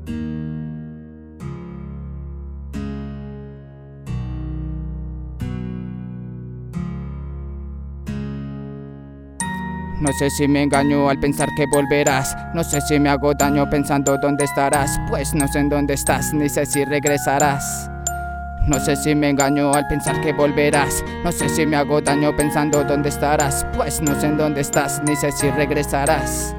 No sé si me engaño al pensar que volverás. No sé si me hago daño pensando dónde estarás. Pues no sé en dónde estás, ni sé si regresarás. No sé si me engaño al pensar que volverás. No sé si me hago daño pensando dónde estarás. Pues no sé en dónde estás, ni sé si regresarás.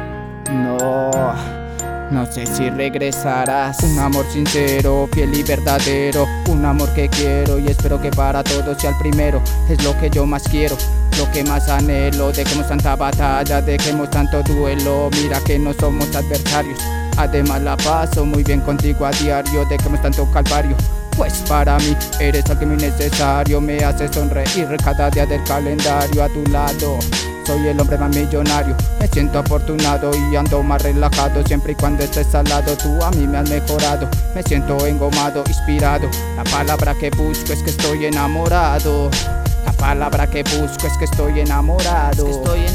No sé si regresarás. Un amor sincero, fiel y verdadero. Un amor que quiero y espero que para todos sea el primero. Es lo que yo más quiero, lo que más anhelo. Dejemos tanta batalla, dejemos tanto duelo. Mira que no somos adversarios. Además la paso muy bien contigo a diario. Dejemos tanto calvario, pues para mí eres algo muy necesario. Me hace sonreír cada día del calendario. A tu lado soy el hombre más millonario. Me siento afortunado y ando más relajado. Siempre y cuando estés al lado, tú a mí me has mejorado. Me siento engomado, inspirado. La palabra que busco es que estoy enamorado. La palabra que busco es que estoy enamorado.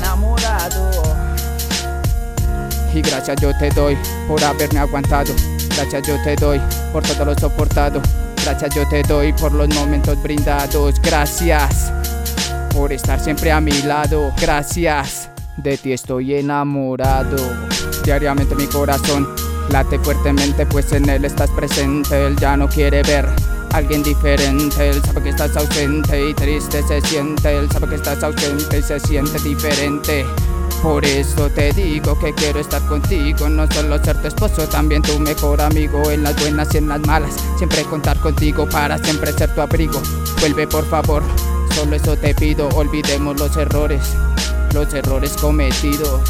Y gracias yo te doy por haberme aguantado. Gracias yo te doy por todo lo soportado. Gracias yo te doy por los momentos brindados. Gracias por estar siempre a mi lado. Gracias, de ti estoy enamorado. Diariamente mi corazón late fuertemente, pues en él estás presente. Él ya no quiere ver a alguien diferente. Él sabe que estás ausente y triste se siente. Él sabe que estás ausente y se siente diferente. Por eso te digo que quiero estar contigo. No solo ser tu esposo, también tu mejor amigo. En las buenas y en las malas, siempre contar contigo para siempre ser tu abrigo. Vuelve por favor, solo eso te pido. Olvidemos los errores cometidos.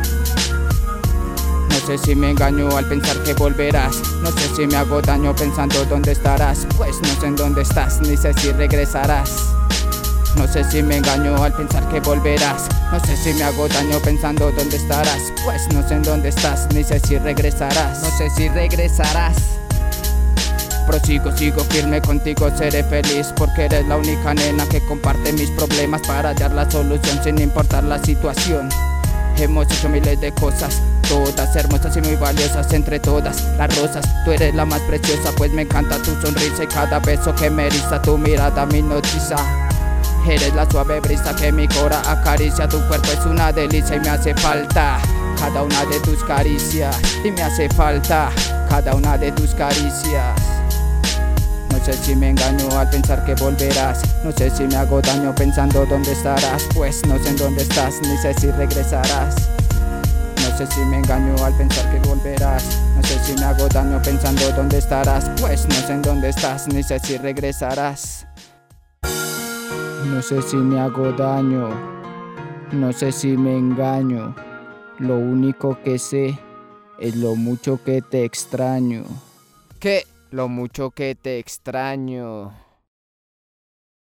No sé si me engaño al pensar que volverás. No sé si me hago daño pensando dónde estarás. Pues no sé en dónde estás, ni sé si regresarás. No sé si me engaño al pensar que volverás. No sé si me hago daño pensando dónde estarás. Pues no sé en dónde estás, ni sé si regresarás. No sé si regresarás. Prosigo, sigo firme contigo, seré feliz. Porque eres la única nena que comparte mis problemas para hallar la solución sin importar la situación. Hemos hecho miles de cosas, todas hermosas y muy valiosas. Entre todas las rosas, tú eres la más preciosa. Pues me encanta tu sonrisa y cada beso que me eriza. Tu mirada me hipnotiza. Eres la suave brisa que mi cora acaricia. Tu cuerpo es una delicia y me hace falta cada una de tus caricias. Y me hace falta cada una de tus caricias. No sé si me engaño al pensar que volverás. No sé si me hago daño pensando dónde estarás. Pues no sé en dónde estás, ni sé si regresarás. No sé si me engaño al pensar que volverás. No sé si me hago daño pensando dónde estarás. Pues no sé en dónde estás, ni sé si regresarás. No sé si me hago daño, no sé si me engaño. Lo único que sé es lo mucho que te extraño. ¿Qué? Lo mucho que te extraño.